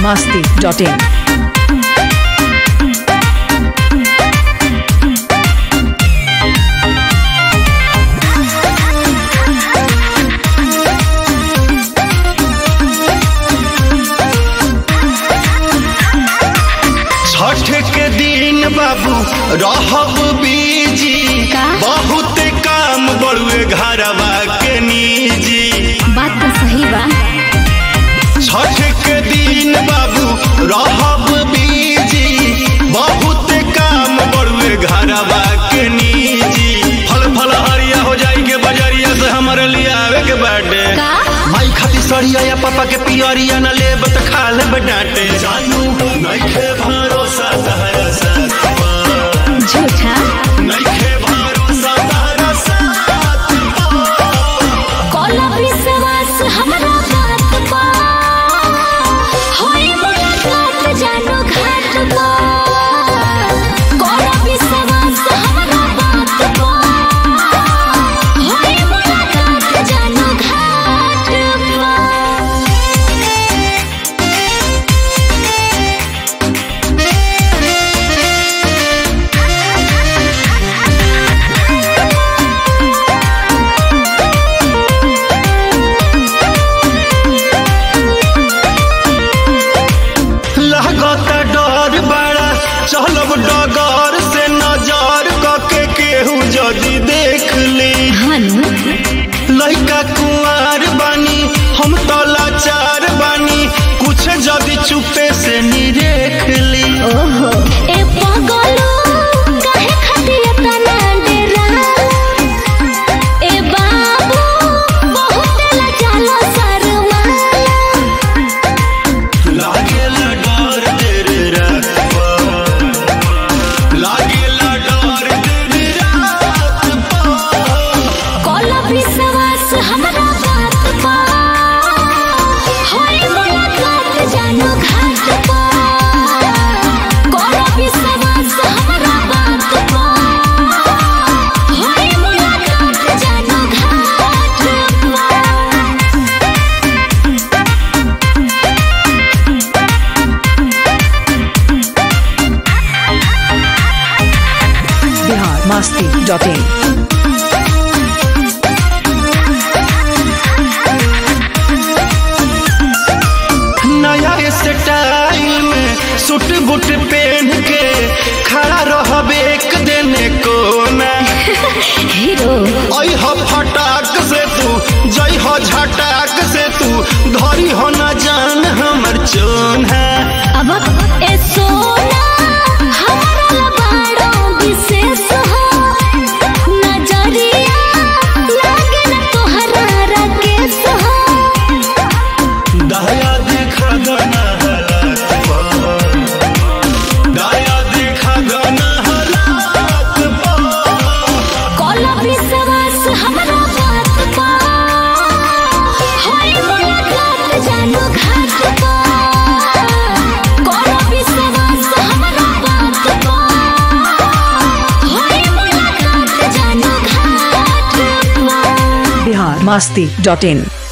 biharmasti.in Chhath के दिन बाबू रहब बीजी बहुत काम बड़ुए घरवा के निजी। बात तो सही बा। छठ के दिन बाबू रहब बीजी बहुत काम बड़ुए घरवा के निजी। फल फल हरिया हो जाई के बजरिया से हमारे लिए आवे के बाटे। माई खाती सड़िया या पापा के पियरिया न लेब त खा लेब डांटे। जानू नइखे भरोसा तहरा साथ पा। झूठा नइखे भरोसा तहरा साथ पा। कोला विश्वास हमरा बात पा। होई मुलाकात जानो घाट पा। कोला विश्वास हमरा बात पा। होई मुलाकात जानो घाट पा। लागता डर बड़ा चलब डगर से नजर कके केहू जदी देख ली। लइका कुंवार बानी हम तो लाचार बानी कुछ जदी चुपे से निरेख ली। ओहो ए पागलो काहे खातिर तना डेरा। ए बाबू बहुत लजालो शर्मा। लागेला डर तेरे रात पा। लागेला डर तेरे रात पा। कोला विश्वास हमरा बात पा। होई मुलाकात जानो घाट पा। कोला विश्वास हमरा बात पा। होई मुलाकात जानो घाट पा। biharmasti.in नया स्टाइल में सूट बूट पहन के खड़ा रहब एक दिन कोना। हीरो ओइ हो फटाक से तू जई हो झटाक से तू धरी हो न जान हमर चोन है। अब ए सोना हमारा लबाड़ो विशेष हो। नजरिया लागे न तोहरा राकेश हो। दया देखा गाना हालात पा। दया देखा गाना हालात पा। कोला विश्वास हमरा बात पा। होई मुलाकात जानो घाट पा। कोला विश्वास हमरा बात पा। होई मुलाकात जानो घाट पा। biharmasti.in